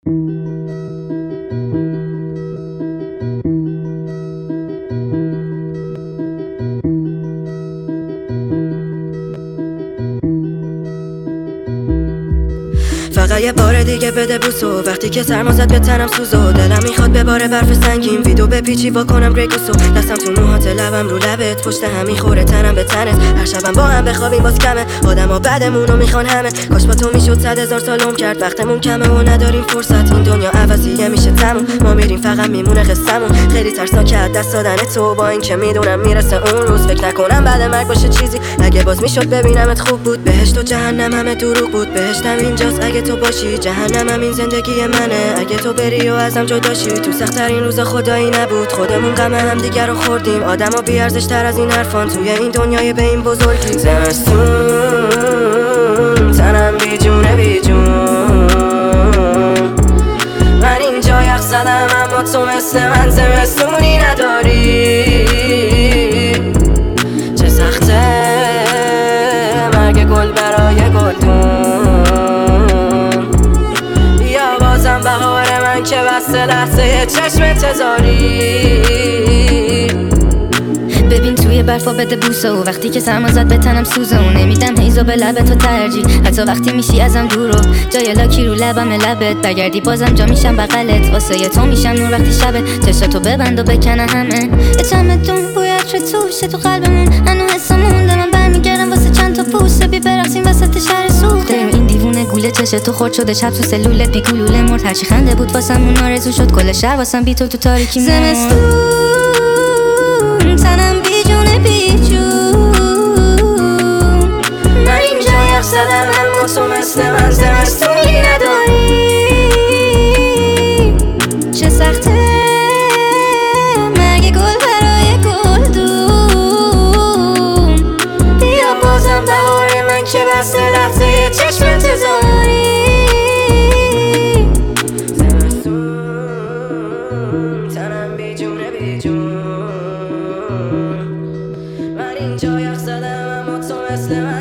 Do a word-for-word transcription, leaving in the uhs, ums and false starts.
فقط یه بار دیگه بده بوسو، وقتی که سرما زد به تنم سوزو. دلم میخواد بباره برف سنگین، ویدو به پیچی وا کنم گریگوسو. دستم تو موهات، لبم رو لبت، پشت هم میخوره تنم به تنت. هر شبم با هم بخوابیم باز کمه، آدما بعدمونو میخوان همه. کاش با تو میشد صد هزار سال عمر کرد، وقتمون کمه و نداریم فرصت. این دنیا عوضیه میشه تموم، ما میریم فقط میمونه قصه‌مون. خیلی ترسناکه از دست دادن تو، با اینکه میدونم میرسه اون روز. فکر نکنم بعد مرگ باشه چیزی، اگه باز میشد ببینمت خوب بود. بهشت و جهنم همه دروغ بود، بهشتم اینجاست اگه تو باشی، جهنمم این زندگی منه اگه تو بری و ازم جداشی. تو سخت‌ترین روزا خدایی نبود، خودمون غم هم دیگر رو خوردیم. آدما بی ارزش تر از این حرفان توی این دنیای به این بزرگی. زمستون تنم بی جونه بی جون، من اینجا یخ زدم اما تو مثل من زمستونی نداری. چه سخته مرگ گل برای گلدون، بیا بازم بهار من که بسته لحظه چشم تزاری. ببین توی برفا بده بوسو، وقتی که سرما زد به تنم سوزو. نمیدم هیزو به لبت و ترجیح، حتی وقتی میشی ازم دورو. جای لاکی رو لبم لبت، برگردی بازم جا میشم بغلت. واسه تو میشم نور وقتی شبه، چشاتو ببند و بکنه همه. یه چمدون بوی عطر توشه تو قلبمون، هنو حسا مونده. من برمیگردم واسه چند تا پوسه، بی برقصیم وسط شهر سوخته. این دیوونه گوله چشه تو خورد شده، شب تو سلولت بی گلوله مرد. هرچی خنده بود واسمون آرزو شد، کل شهر واسم بی تو تو تاریکی مرد. زمستون تنم بی جونه بی جون، من اینجا یخ زدم اما تو مثل من زمستونی نداری. چه سخته مرگ گل برای گلدون، بیا بازم بهار من که بسته لحظه چشم تزاری. زمستون تنم بی جونه بی جون، من اینجا یخ زدم اما تو مثل من